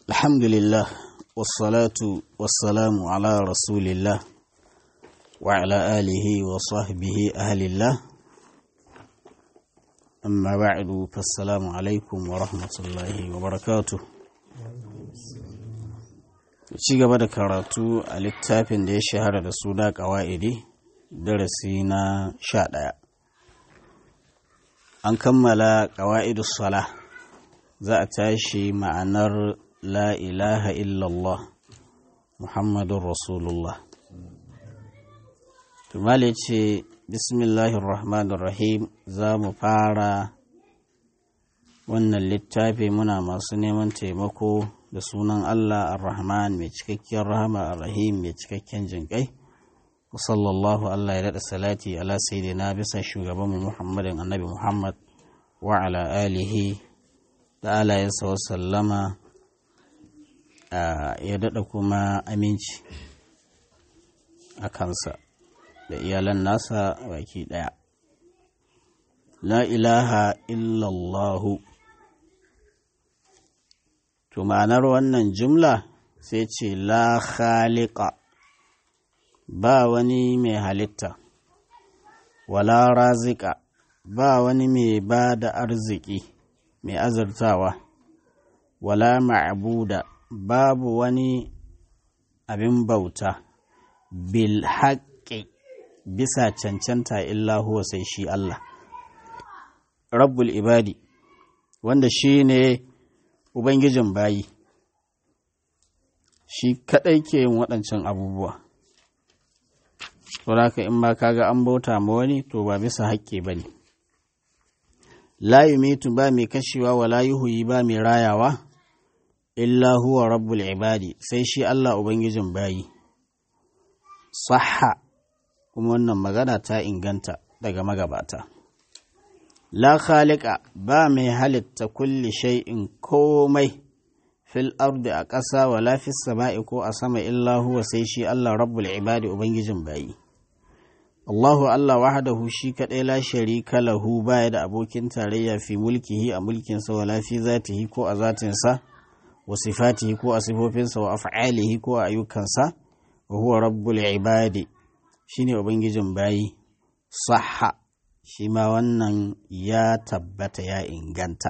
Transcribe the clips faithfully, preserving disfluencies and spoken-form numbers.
الحمد لله والصلاة والسلام على رسول الله وعلى آله وصحبه أهل الله أما بعد فالسلام عليكم ورحمة الله وبركاته ci gaba da karatu a littafin da ya shahara da suna ƙawa'idi darasi na sha ɗaya an kammala ƙawa'idus sala za a tashi ma'anar la ilaha illallah muhammadun rasulullah tumale ce bismillahir rahmanir rahim za mu fara wannan littafi muna masu neman taimako da sunan Allah ar-Rahman mai cikakken rahama ar-Rahim mai cikakken jinƙai wa sallallahu Allah ya daɗa salati ala sayyidina bisa shugabanmu Muhammadin annabi Muhammad wa ala alihi da alayensa wa sallama ya daɗa kuma aminci a kansa da iyalan nasa baki ɗaya la ilaha illallahu. To ma'anar wannan jumla sai ce la khaliqa ba wani mai halitta, wala razika ba wani mai ba da arziki mai azurtawa, wala ma'buda babu wani abin bauta bil haqqi bisa cancanta illa huwa sai shi Allah rabbul ibadi wanda shi ne Ubangijin bayi, shi kaɗai ke yin waɗancan abubuwa. Saboda in ma kaga an bauta ma wani to ba bisa haƙƙi ba ne. La yumitu ba mai kashewa wa la yuhyi ba mai rayawa, illa huwa rabbul ibadi sai shi Allah Ubangijin bayi. Sahha kuma wannan magana ta inganta daga magabata. La khaliqa ba mai halitta kulli shay'in komai fil ardi a ƙasa wala fis sama'i ko a sama illa huwa sai shi Allah rabbul ibadi ubangijin bayi. Allahu Allah wahdahu shi kadai la sharika lahu baya da abokin tarayya fi mulkihi a mulkin sa wala fi zatihi ko a zatin sa wa sifatihi ko a sifofin sa wa af'alihi ko a ayyukan sa wa huwa rabbul ibadi shine ubangijin bayi. Sahha shi ma wannan ya tabbata ya inganta.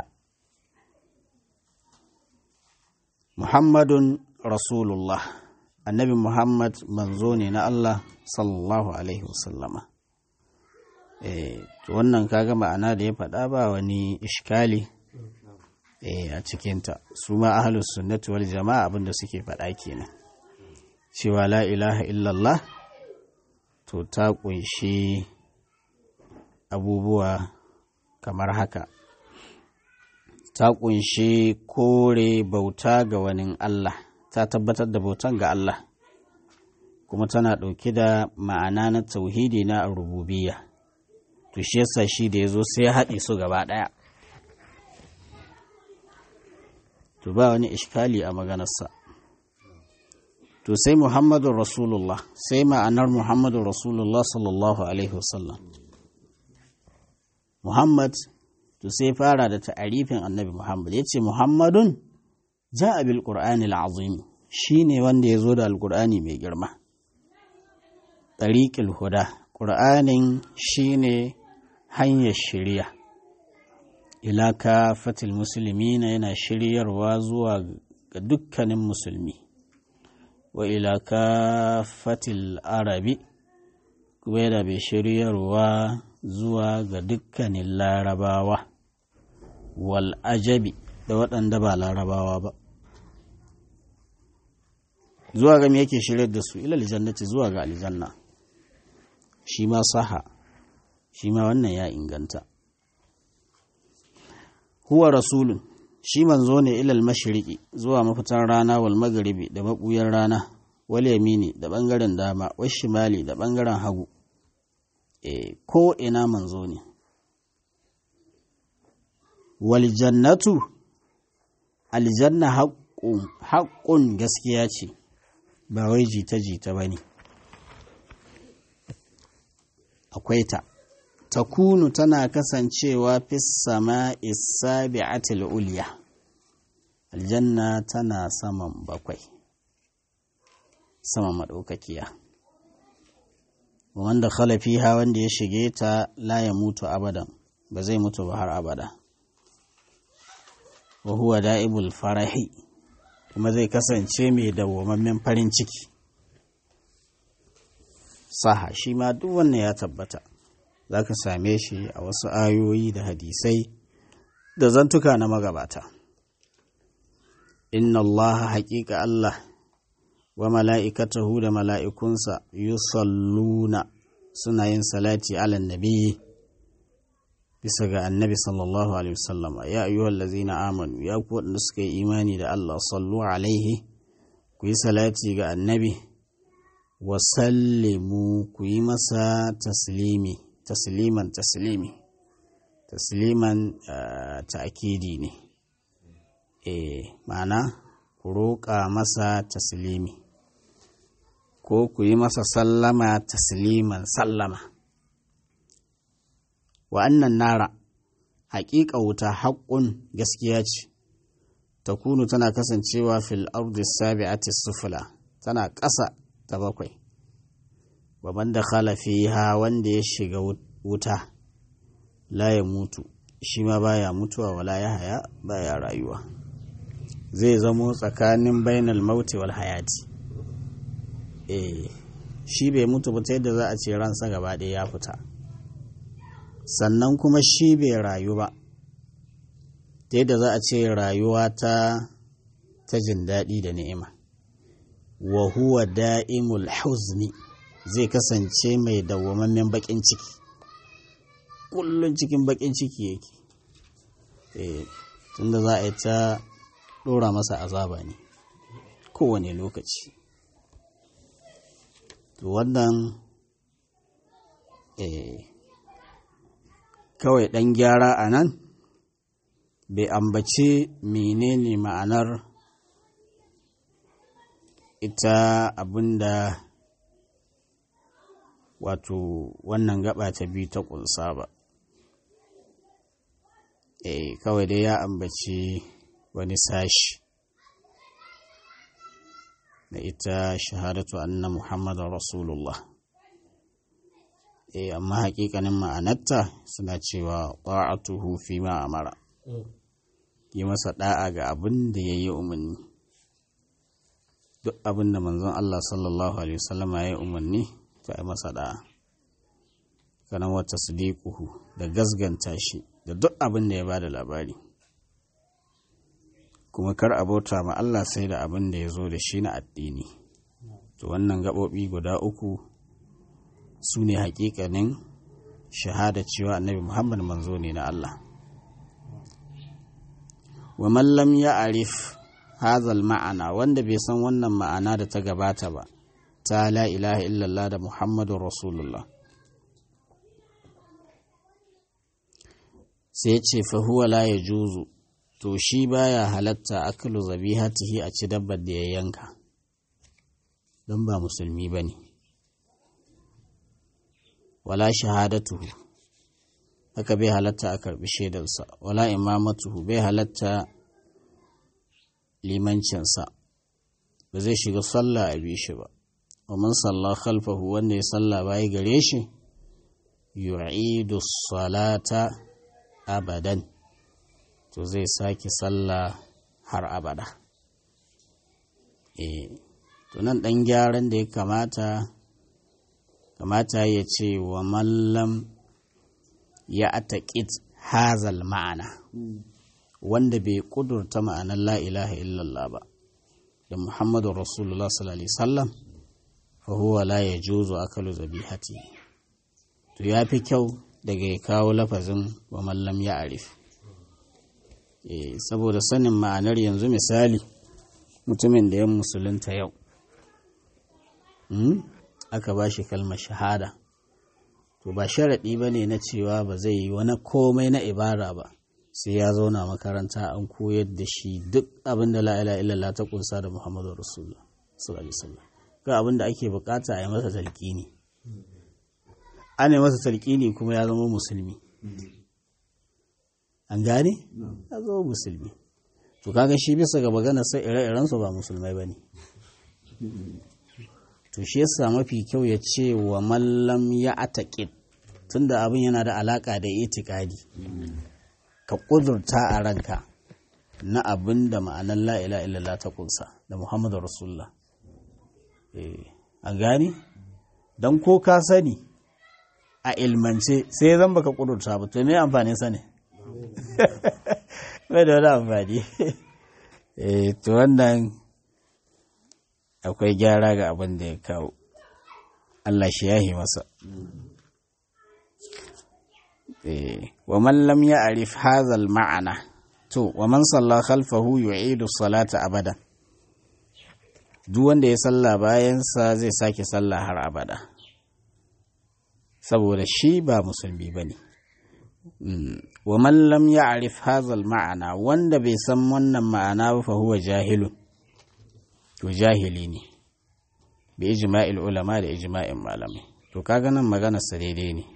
Muhammadun Rasulullah, annabi Muhammad manzo ne na Allah sallallahu Alaihi wasallama. E, wannan kaga ma'ana da ya faɗa ba wani ishkali e, a cikinta. Su ma ahalus sunnati wal jama'a abinda suke faɗa kenan. Cewa la ilaha illallah to ta ƙunshi abubuwa kamar haka. Ta ƙunshi kore bauta ga wani Allah, ta tabbatar da bautan ga Allah, kuma tana ɗauke da ma'ana na tauhidi na rububiyya. To shi yasa shi da ya zo sai ya haɗe su gaba ɗaya. To ba wani ishkali a maganarsa. To sai Muhammadun Rasulullah, sai ma'anar Muhammadun Rasulullah sallallahu Alaihi wasallam. Muhammad to sai fara da ta'arifin annabi Muhammad ya ce Muhammadun ja'a bil Qur'anil azim shine wanda ya zo da alqur'ani mai girma. Tariqul huda Qur'anin shine hanyar shiriya. Ila kafatil muslimina yana shiryarwa zuwa ga dukkanin musulmi. Wa ila kafatil arabi kuma yana bai shiryarwa zuwa ga dukkanin larabawa wal ajabi da waɗanda ba larabawa ba. Zuwa ga me yake shiryar da su ilal jannati zuwa ga aljanna. Shi ma saha, shi ma wannan ya inganta. Huwa rasulun, shi manzo ne ilal mashriqi zuwa mafitan rana wal magharibi da mabuyar rana wal yamini da bangaren dama wal shimali da bangaren hagu. E, ko ina manzo ne. Wal jannatu aljanna haqqun haqqun gaskiya ce ba wai jita-jita bane. Akwai ta. Takunu tana kasancewa fis sama'i sabi'atil ulya aljanna tana saman bakwai, saman maɗaukakiya. Wanda khalafiha wanda ya shige ta la ya mutu abadan, ba zai mutu ba har abada. Wa huwa da'ibul farahi, kuma zai kasance mai dawwamammen farin ciki. Saha shi ma duk wannan ya tabbata, za ka same shi a wasu ayoyi da hadisai da zantuka na magabata. Inna Allah haƙiƙa Allah wa mala'ikatahu da mala'ikunsa yusalluna suna yin salati ala nabi bisa ga annabi sallallahu alaihi wasallama. Ya ayyuhal ladzina amanu, ya ku waɗanda suka yi imani da Allah, sallu alaihi, ku yi salati ga annabi, wa sallimu, ku yi masa taslimi, tasliman taslimi, tasliman ta'kidi ne, eh ma'ana ku roƙa masa taslimi, ko ku yi masa sallama tasliman sallama. Wa annan nara, haƙiƙa wuta haƙƙun gaskiya ce, ta kunu tana kasancewa fil ardi sabi'ati sufula, tana ƙasa ta bakwai. Wa man dakhala fiha, wanda ya shiga wuta, la ya mutu, shi ma baya mutuwa, wala ya haya, baya rayuwa. Zai zamo tsakanin bainal mauti wal hayati. Eh, shi bai mutu ba ta yadda za a ce ransa gaba ɗaya ya fita, sannan kuma shi bai rayu ba ta yadda za a ce rayuwa ta ta jin daɗi da ni'ima. Wa huwa da'imul huzni, zai kasance mai dawwamammen baƙin ciki, kullum cikin baƙin ciki yake. Eh, tunda za a yi ta ɗora masa azaba ne kowane lokaci. To wannan eh, kawai ɗan gyara a nan, bai ambaci menene ma'anar ita abinda wato wannan gaba ta biyu ta ƙunsa ba. Eh, kawai dai ya ambaci wani sashi da ita shahadatu anna Muhammadun Rasulullah. Eh, amma hakikanin ma'anarta suna cewa ta'atuhu fi ma amara, yi masa da'a ga abin da ya yi umarni. Duk abin da manzon Allah sallallahu alaihi wasallam ya yi umarni, ta yi masa da'a. Kanan wata sadiquhu, da gasganta shi da duk abin da ya bada labari. Kuma kar abota ma Allah sai da abin da ya zo da shi na addini. To wannan gaɓoɓi guda uku su ne hakikanin shahada cewa annabi Muhammad manzo ne na Allah. Wa man lam ya'rif hadhal ma'ana, wanda bai san wannan ma'ana da ta gabata ba, ta la ilaha illallah da Muhammadur Rasulullah, sai ce fa huwa la yajuzu, to shi baya halatta akalu zabihatihi, a ci dabbar da ya yanka, don ba musulmi bane. Wala shahadatuhu, haka bai halatta a karbi shaidarsa. Wala imamatuhu, bai halatta limancinsa, ba zai shiga sallah a bi shi ba. Wa man salla khalfahu, wanda ya salla bai gare shi, yu'idu salata abadan, to zai sake sallah har abada. Eh, to nan dan gyaran da ya kamata kamata ya ce wa mallam ya ataƙid hazal ma'ana, wanda bai ƙudurta ma'anar la ilaha illallah ba da Muhammadu Rasulullah sallallahu alaihi wasallam, fa huwa la yajuzu akalu zabihati. To ya fi kyau daga ya kawo lafazin wa mallam ya arif. Eh, saboda sanin ma'anar, yanzu misali mutumin da ya musulunta yau, hmm? aka ba shi kalmar shahada, to ba sharaɗi ba ne na cewa ba zai yi wani komai na ibada ba, sai ya zauna makaranta an koyar da shi duk abin da la ilaha illallah ta kunsa da Muhammadu Rasulullah sallallahu alaihi wasallam. Ga abin da ake bukata a yi masa talqini, an yi masa talqini kuma ya zama musulmi. An gane? Ya zama musulmi. to kaga shi bisa ga magana sai ire-irensu ba musulmai ba ne. To shi yasa mafi kyau ya ce wa mallam ya ataƙid, tunda abin yana da alaƙa da itikadi, ka ƙudurta a ranka na abin da ma'anar la'ila illallah ta ƙunsa da Muhammadu Rasulullah. A gani? Don ko ka sani a ilmance sai zan baka ƙudurta ba, to me amfani sani? Bai da wani amfani. To wannan akwai gyara ga abin da ya kawo. Allah shi yahi masa. Wa man lam ya'rif hadha al-ma'ana, to wa man salla khalfahu yu'idu salata abada. Duk wanda ya salla bayan sa zai sake salla har abada, saboda shi ba musulmi bane. Wa man lam ya'rif hadha al-ma'ana, wanda bai san wannan ma'ana ba fa huwa jahilun, to jahili ne bi ijma'il ulama da ijma'in malamai. To kaga nan magana sa daidai ne.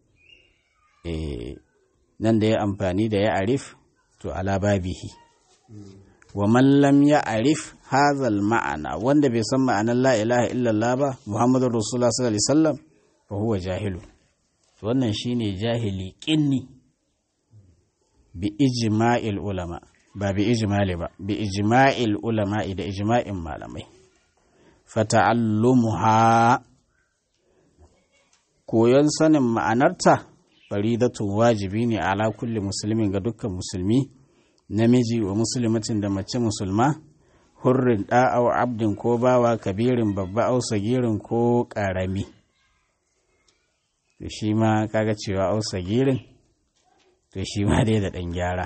Eh nan da ya amfani da ya arif, to ala babihi. Wa man lam ya arif hadha ma'ana, wanda bai san ma'anar la ilaha illallah ba Muhammadur Rasulullah sallallahu alaihi wasallam, fa huwa jahilu, wannan shine jahili kinni bi ijma'il ulama, ba bi ijmali ba, bi ijma'il ulama da ijma'in malamai. Fata'allumuha, koyon sanin ma'anarta faridatun wajibi ne ala kulli musulmin ga dukkan musulmi, namiji wa musulmatin da mace musulma, hurrin da au abdin ko bawa, kabirin babba au sagirin ko karami. To shi ma kaga cewa au sagirin, to shi ma dai da ɗan gyara.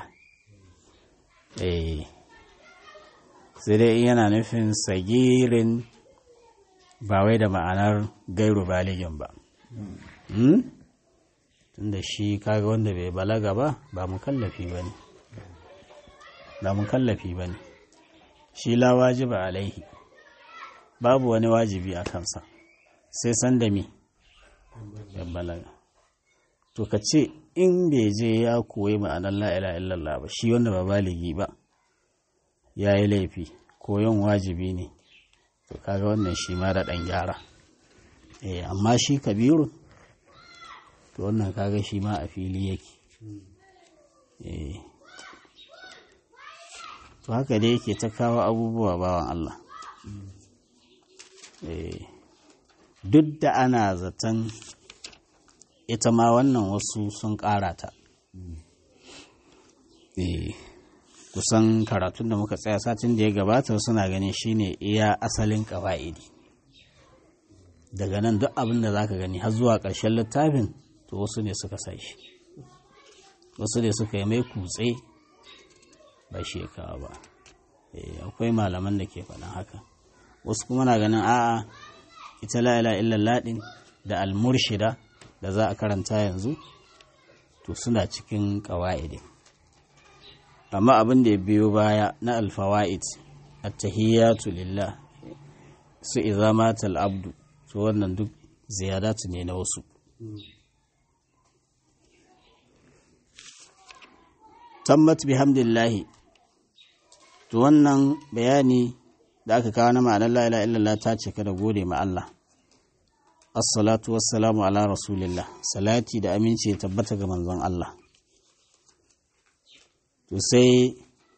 Eh sai dai yana nufin sagirin ba wai da ma'anar gairu baligin ba. Hmm? Tunda shi kaga wanda bai balaga ba ba mukallafi ba ne, ba mukallafi ba ne, shi la wajiba alaihi, babu wani wajibi a kansa sai san da mi ya balaga. To ka ce in bai je ya koyi ma'anar la ilaha illallah ba, shi wanda ba baligi ba ya yi laifi, koyon wajibi ne, to kaga wannan shi ma da ɗan gyara. Eh amma shi kabiru, to wannan kaga shi ma a fili yake. Eh to haka dai yake ta kawo abubuwa bawan Allah. Eh duk da ana zaton ita ma wannan wasu sun ƙara ta. Eh kusan karatun da muka tsaya satin da ya gabata suna ganin shine iya asalin ƙawa'idi. Daga nan duk abin da zaka gani har zuwa ƙarshen littafin, to wasu ne suka sa shi, wasu ne suka yi mai kutse, ba shi ya kawo ba. Eh akwai malaman da ke faɗin haka, wasu kuma na ganin a'a ita la ilaha illallah din da al-murshida da za a karanta yanzu, to suna cikin ƙawa'idi. Amma abin da ya biyo baya na alfawa'id, at-tahiyyatu lillah, su idza mata al-abdu, to wannan duk ziyadatu ne na wasu. Tammat bihamdillahi, to wannan bayani da aka kawo na ma'anar la ilaha illallah ta cika da gode ma Allah. Assalatu wassalamu ala rasulillah, salati da aminci ya tabbata ga manzon Allah. To sai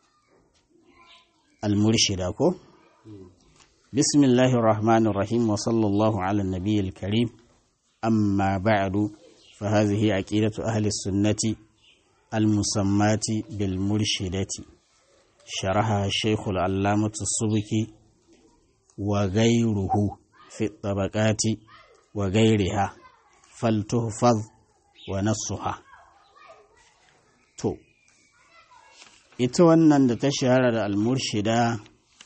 al-murshida ko? Bismillahir rahmanir rahim wa sallallahu ala nabiyil karim, amma ba'du, fa hadhihi aqidatu ahli sunnati al-musammati bil murshidati, sharaha shaykhul allamatu subki wa ghayruhu fi tabaqati wa ghayriha faltuhfaz wa nassuha. To ita wannan da ta shahara da al-murshida,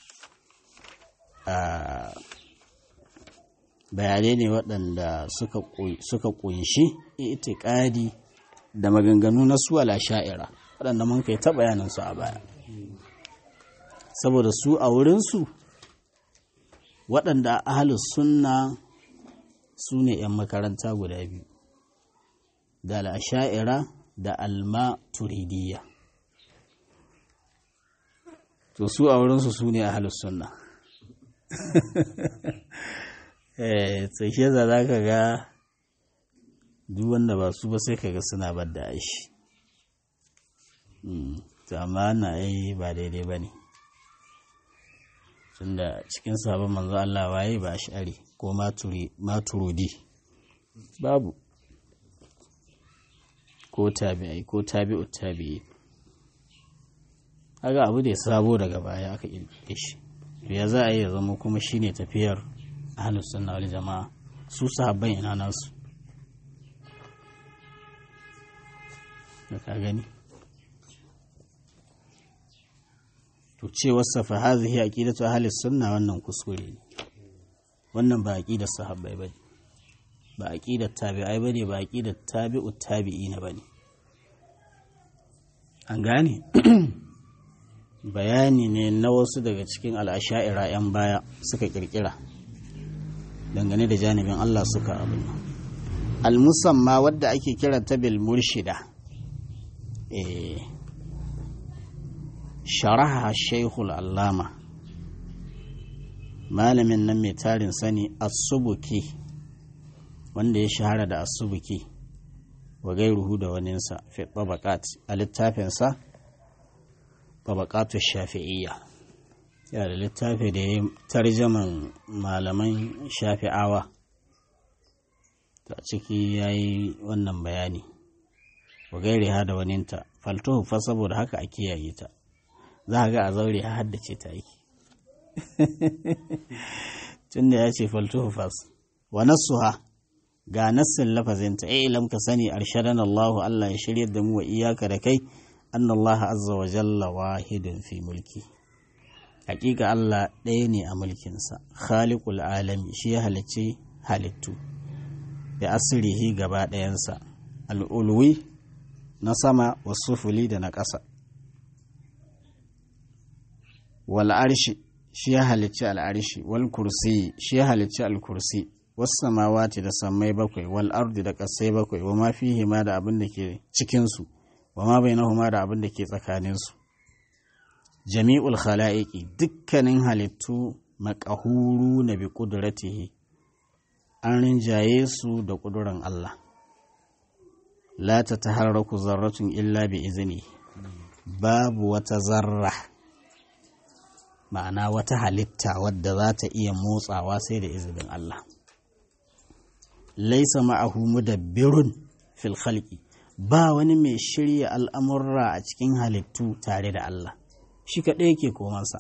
bayanai ne waɗanda suka ƙunshi itikadi da maganganu na su al-asha'ira, waɗanda mun kai ta bayanansu a baya. Saboda su a wurinsu waɗanda ahlus sunna su ne ‘yan makaranta guda biyu, da al-asha'ira da al-maturidiyya. to su a wurinsu su ne ahlus sunna eh sai za ka ga duk wanda ba su ba sai kaga suna bar da aishi to amma na yi ba daidai ba ne tunda cikin sabon manzo Allah waye ba ash'ari ko maturidi babu ko tabi'ai ko tabi'ut tabi'i haka abu da ya sabo daga baya aka kirkire shi ya za a yi zama kuma shine tafiyar ahlus sunna wal jama'a su sahabban ina nasu da ka gani to ce wasa fa hazihi aqidatu ahlus sunna wannan kuskure ne wannan ba aqidar sahabbai bane ba aqidar tabi'ai bane ba aqidar tabi'ut tabi'ina bane an gane bayani ne na wasu daga cikin al'asha'ira 'yan baya suka kirkira dangane da janibin Allah suka abin al-musamma wadda ake kiranta bil murshida eh sharaha shaykhul allama malamin nan mai tarin sani as-subuki wanda ya shahara da as-subuki wa gairuhu da waninsa fi tabaqat a littafinsa tabaqatu shafi'iyya ya da littafi da ya tarjaman malaman shafi'awa ta ciki yayi wannan bayani wa gairiha da waninta faltuhu fa saboda haka a kiyaye ta za ga a zaure ha haddace ta yake tunda ya ce faltuhu fas wa nasuha ga nassin lafazinta ai ilam ka sani arshadan Allah Allah ya shiryar da mu wa iyaka da kai anna Allah azza wa jalla wahidun fi mulki hakika Allah ɗaya ne a mulkinsa khaliqul alami shi ya halicci halittu da asirihi gaba ɗayansa al'ulwi na sama wasufuli da na ƙasa wal arshi shi ya halicci al'arshi wal kursi shi ya halicci al-kursi wasu samawati da sammai bakwai wal ardi da ƙasai bakwai wa ma fihi ma da abin da ke cikinsu wa ma bainahuma da abin da ke tsakaninsu jami'ul khala'iqi dukkanin halittu maqahuru na bi qudratihi an rinjaye su da ƙuduran Allah la ta taharraku zarratun illa bi izini babu wata zarra ma'ana wata halitta wadda za ta iya motsawa sai da izinin Allah laisa ma'ahu mudabbirun fil khalqi ba wani mai shirya al'amurra a cikin halittu tare da Allah shi kaɗai yake komansa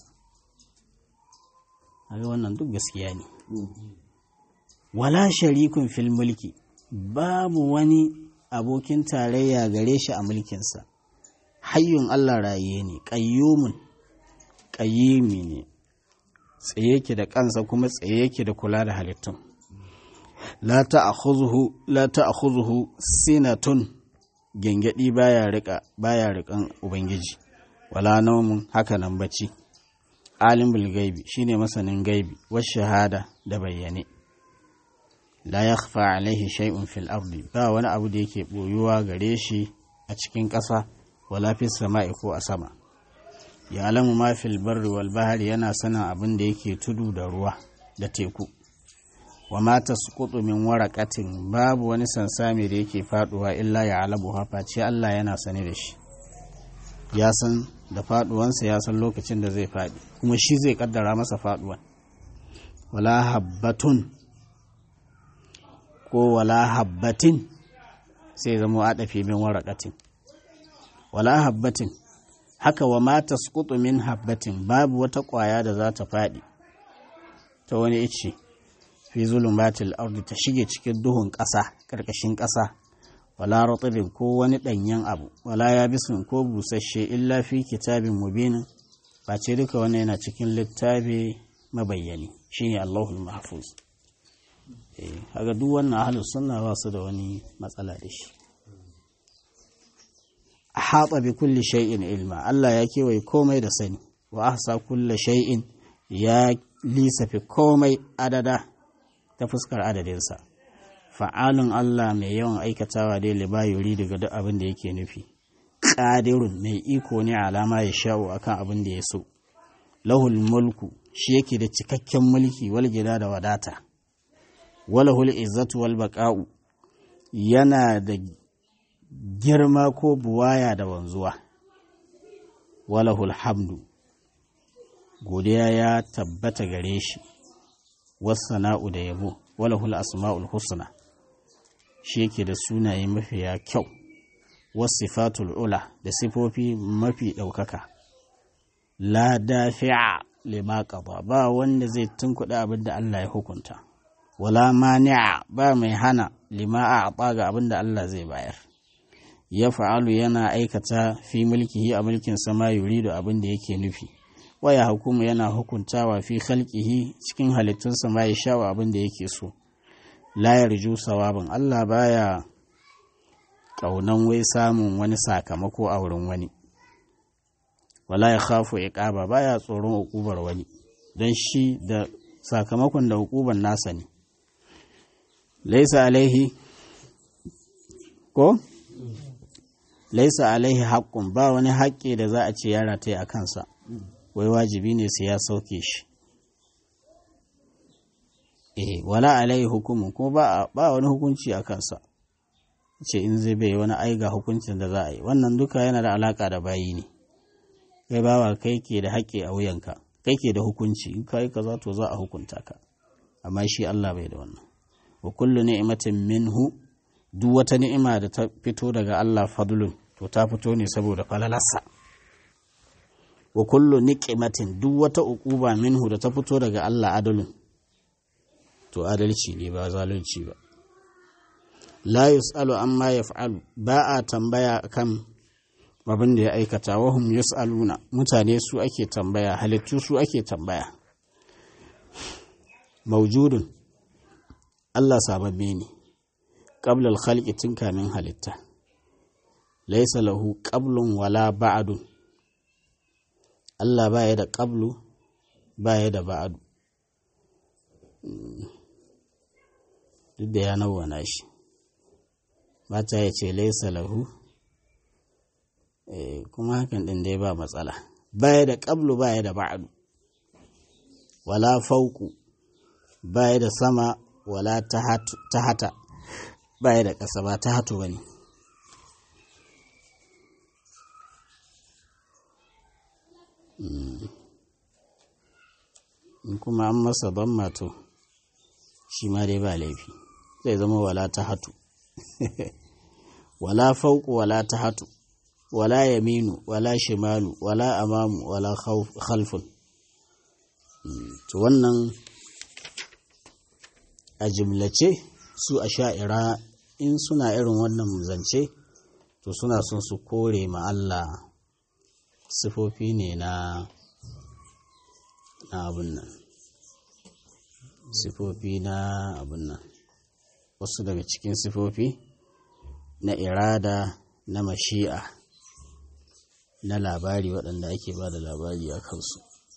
haka wannan duk gaskiya ne wala sharikun fil mulki babu wani abokin tarayya gare shi a mulkinsa hayyun Allah raye ne ƙayyumun ƙayyimi ne tsaye yake da kansa kuma tsaye yake da kula da halittun la ta'khudhuhu la ta'khudhuhu sinatun gengedi baya rika baya rikan ubangiji wala naumun haka nan bacci alimul gaibi shine masanin gaibi was shahada da bayyane la yakhfa alaihi shay'un fil ardi ba wani abu da yake boyuwa gare shi a cikin ƙasa wala fis sama'i ko a sama ya alamu ma fil barri wal bahri yana sanin abin da yake tudu da ruwa da teku wa ma tasqutu min waraqatin babu wani sansami da yake faduwa illa ya alabu hafa ce Allah yana sane da shi ya san da faduwansa ya san lokacin da zai fadi kuma shi zai kaddara masa faduwan wala habbatun ko wala habbatin sai zama adafi min waraqatin wala habbatin haka wa ma tasqutu min habbatin babu wata kwaya da za ta fadi ta wani ice fi zulumatil ardi ta shige cikin duhun ƙasa ƙarƙashin ƙasa wala ratibin ko wani ɗanyen abu wala yabisun ko busasshe illa fi kitabin mubinin face duka wannan yana cikin littafi mabayyani shine Allahul Mahfuz eh kaga duk wannan ahlus sunna ba su da wani matsala da shi ahata bi kulli shay'in ilma Allah ya kewaye komai da sani wa ahsa kulli shay'in ya lisafi komai adada ta fuskar adadinsa fa'alun Allah mai yawan aikatawa dai libayuri daga duk abin da yake nufi qadirun mai iko ne alama ya sha'u akan abin da ya so lahul mulku shi yake da cikakken mulki wal gida da wadata, walahul izzatu wal baqa'u yana da girma ko buwaya da wanzuwa, walahul hamdu godiya ya tabbata gare shi, wassana'u da yabo, walahul asma'ul husna shi yake da sunaye mafiya kyau, wasifatul ula da sifofi mafi ɗaukaka, la dafi'a lima qada ba wanda zai tunkuɗa abin da Allah ya hukunta, wala mani'a ba mai hana lima a'ta ga abin da Allah zai bayar, ya fa'alu yana aikata fi mulkihi a mulkin sama yuridu abin da yake nufi, waya hukumu yana hukuntawa fi khalqihi cikin halittun sama ya shawa abin da yake so, la yarju sawabin Allah baya ƙaunan wai samun wani sakamako a wurin wani, wala ya khafu iqaba baya tsoron hukubar wani don shi da sakamakon da hukubar nasa ne, laisa alaihi ko laisa alaihi haqqun ba wani haƙƙi da za a ce ya rataye a kansa wai wajibi ne sai ya sauke shi, eh wala alaihi hukumun ko ba ba wani hukunci a kansa ce in zai bai wani aiga hukuncin da za a yi, wannan duka yana da alaka da bayi ne, kai bawa kai ke da haƙƙi a wuyanka, kai ke da hukunci in kai kaza to za a hukunta ka, amma shi Allah bai da wannan. Wa kullu ni'matin minhu duk wata ni'ima da ta fito daga Allah fadlun to ta fito ne saboda falalarsa, wa kullu niqmatin duk wata uquba minhu da ta fito daga Allah adalun to adalci ne ba zalunci ba. La yus'alu amma yaf'alu ba a tambaya kan abin da ya aikata, wahum yus'aluna mutane su ake tambaya, halittu su ake tambaya. Mawjudun Allah sababbe ne qabla al-khalqi tun kamin halitta, laysa lahu qablun wala ba'dun Allah baya da qablu baya da ba'du, duk da ya nawwana shi mata ya ce laisa lahu, e, kuma hakan ɗin dai ba matsala, baya da ƙablu baya da ba'adu, wala fauku baya da sama, wala ta hata baya da ƙasa, ba ta hatu ba ne. In kuma an masa ban mato shi ma dai ba laifi, zai zama wala ta hatu. wala fauku wala tahatu wala yaminu wala shimalu wala amamu wala khalfun. To wannan a jimlace su a sha'ira in suna irin wannan zance to suna son su kore ma Allah sifofi ne na na abun nan, sifofi na abun nan, wasu daga cikin sifofi na irada na mashi'a na labari waɗanda ake ba da labari a kansu.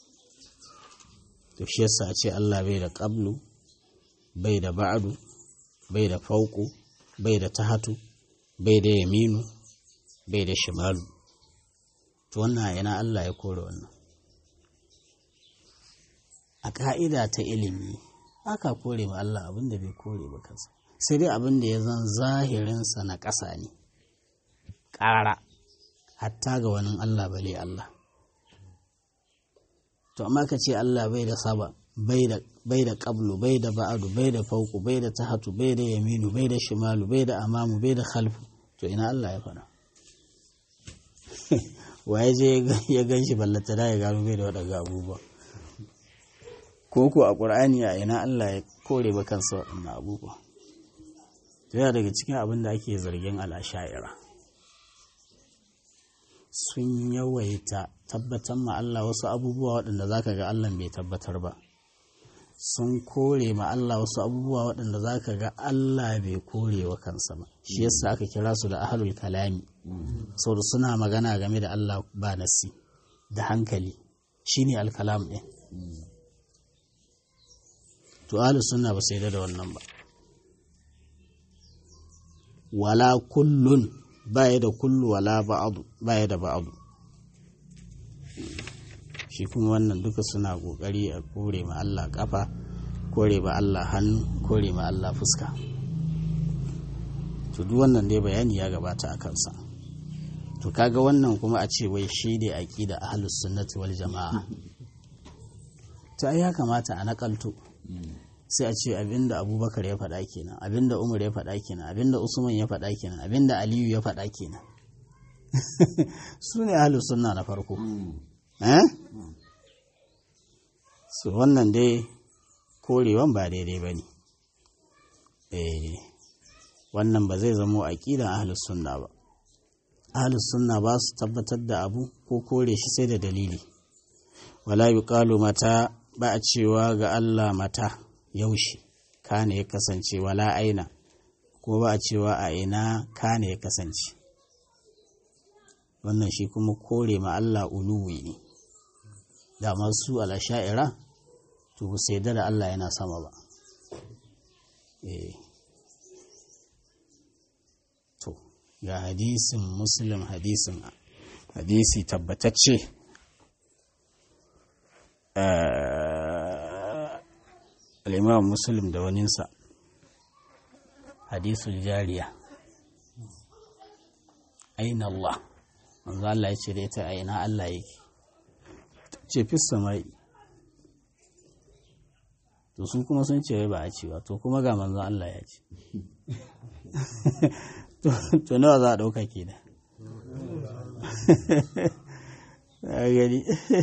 To shi yasa a ce Allah bai da ƙablu, bai da ba'adu, bai da fauku, bai da tahatu, bai da yaminu, bai da shimalu. To wannan yana Allah ya kore wannan. A ƙa'ida ta ilimi aka kore ma Allah abin da bai kore ba kansa, sai dai abin da ya zan zahirinsa na ƙasa ne ƙara hatta ga wani Allah bale Allah. To amma ka ce Allah bai da saba, bai da bai da qablu, bai da ba'adu, bai da fauku, bai da tahatu, bai da yaminu, bai da shimalu, bai da amamu, bai da khalfu, to ina Allah ya fara? Waye je ya ganshi ballata da ya gano bai da waɗanda abubuwa? Ko ko a Qur'ani a ina Allah ya kore ba kansa waɗannan abubuwa? To yana daga cikin abin da ake zargin al-asha'ira, sun yawaita tabbatar ma Allah wasu abubuwa waɗanda zaka ga Allah bai tabbatar ba, sun kore ma Allah wasu abubuwa waɗanda zaka ga Allah bai kore wa kansa ba. Shi yasa aka kira su da ahlul kalami, saboda suna magana game da Allah ba nasi da hankali, shine al-kalam ɗin. To ahlus sunna ba sai da wannan ba. Wala kullun baya da kullu, wala ba'adu baya da ba'adu. shi kuma wannan duka suna kokari a kore ma Allah kafa, kore ma Allah hannu, kore ma Allah fuska. To duk wannan dai bayani ya gabata a kansa. To kaga wannan kuma a ce wai shi ne aqida ahlus sunnati wal jamaa. To ai ya kamata a nakalto sai a ce abinda Abubakar ya faɗa kenan, abinda Umar ya faɗa kenan, abinda Usman ya faɗa kenan, abinda Aliyu ya faɗa kenan. Su ne ahlus sunna na farko. Eh? So wannan dai korewan ba daidai bane. Eh wannan ba zai zamo aqidan ahlus sunna ba. Ahlus sunna ba su tabbatar da abu ko kore shi sai da dalili. Wala yuqalu mata, ba a cewa ga Allah mata yaushe kana ya kasance, wala aina ko ba a cewa a ina kana ya kasance. Wannan shi kuma kore ma Allah uluwi ne. Da masu al-asha'ira to ba sai da Allah yana sama ba. Eh to ga hadisin Muslim, hadisin hadisi tabbatacce al-Imam Muslim da waninsa, hadisul jariya, aina Allah, manzo Allah ya ce da ita aina Allah yake, ce fi samai. To su kuma sun ce ba a cewa, to kuma ga manzo Allah ya ce to nawa za a ɗauka ke da gari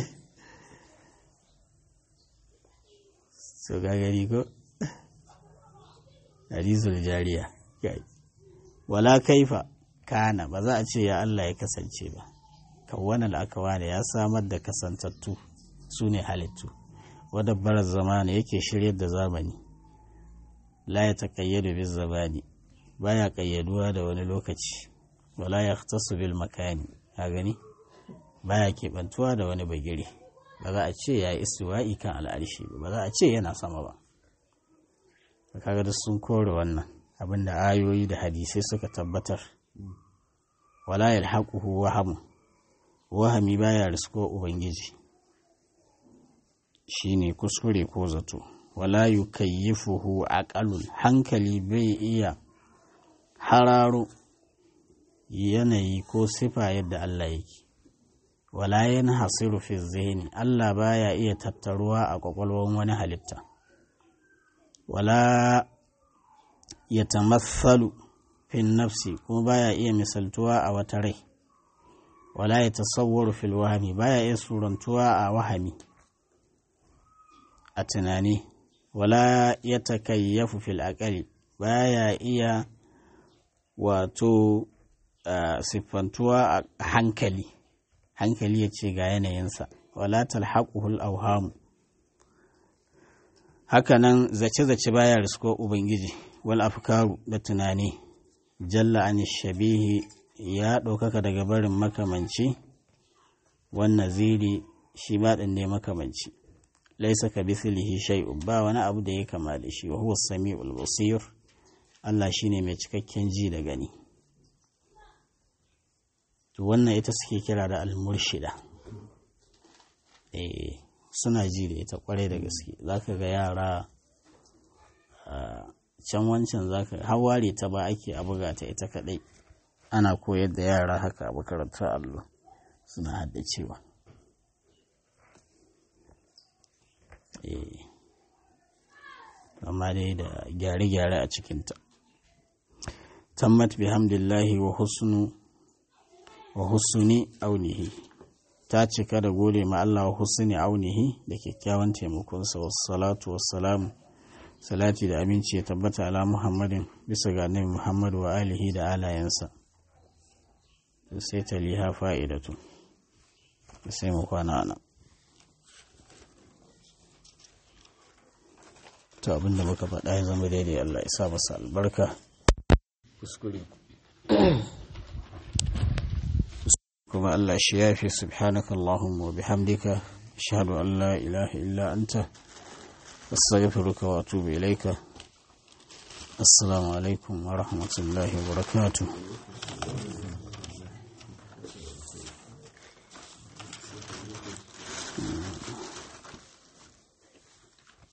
so gagari ko hadisul jariya. Wala kaifa kana, ba za a ce ya Allah ya kasance ba. Kawwana al'akawana, ya samar da kasantattu su ne halittu. Wadabbar zamani, yake shiryar da zamani. La ya taƙayyadu bil zamani, baya ƙayyaduwa da wani lokaci. Wala ya tasu bil makani, a gani baya keɓantuwa da wani bagire. Ba za a ce ya yi istiwa'i kan al'arshi ba, ba za a ce yana sama ba. Kaga da sun kore wannan abinda ayoyi da hadisai suka tabbatar. Wala yalhaquhu wahamu, wahami baya risko ubangiji, shine kuskure ko zato. Wala yukayyifuhu aqalun, hankali bai iya hararo yanayi ko sifa yadda Allah yake. Wala yanhasiru fi zihni, Allah baya iya tattaruwa a kwakwalwar wani halitta. Wala yatamathalu fi nafsi, kuma baya iya misaltuwa a wata rai. Wala yatasawwaru fil wahmi, baya iya surantuwa a wahami, a tunani. Wala yatakayyafu fil aqali, baya iya wato uh, siffantuwa a hankali, hankali ya ce ga yanayinsa. Wala talhaquhul awham, hakanan zace-zace baya risko ubangiji. Wal afkaru, da tunani. Jalla an shabihi, ya ɗaukaka daga barin makamanci. Wan naziri, shi ma ɗin ne makamanci. Laisa ka mithlihi shay'un, ba wani abu da ya kama da shi. Wa huwa as-sami'ul basir, Allah shine mai cikakken ji da gani. To wannan ita suke kira da al-murshida. Eh suna ji da ita kwarai da gaske. Zaka ga yara can wancan zaka haware ta ba ake a buga ta ita kadai. Ana koyar da yara haka a makarantar allo, suna haddacewa. Eh amma dai da gyare-gyare a cikinta. Tammat bihamdillahi wa husnu wa husni aunihi, ta cika da gode ma Allah wa husni aunihi, da kyakkyawan taimakonsa. Wassalatu wassalamu, salati da aminci ya tabbata ala Muhammadin, bisa ga annabi Muhammad wa alihi da alayensa. Sai ta liha fa'idatu, sai mu kwana nan. To abinda muka faɗa ya zama daidai, Allah ya sa masa albarka. Kuskure kuma Allah shi yafi. Subhanaka Allahumma wa bihamdika, ashhadu an la ilaha illa anta, astaghfiruka wa atubu ilaika. Assalamu alaikum wa rahmatullahi wa barakatuh.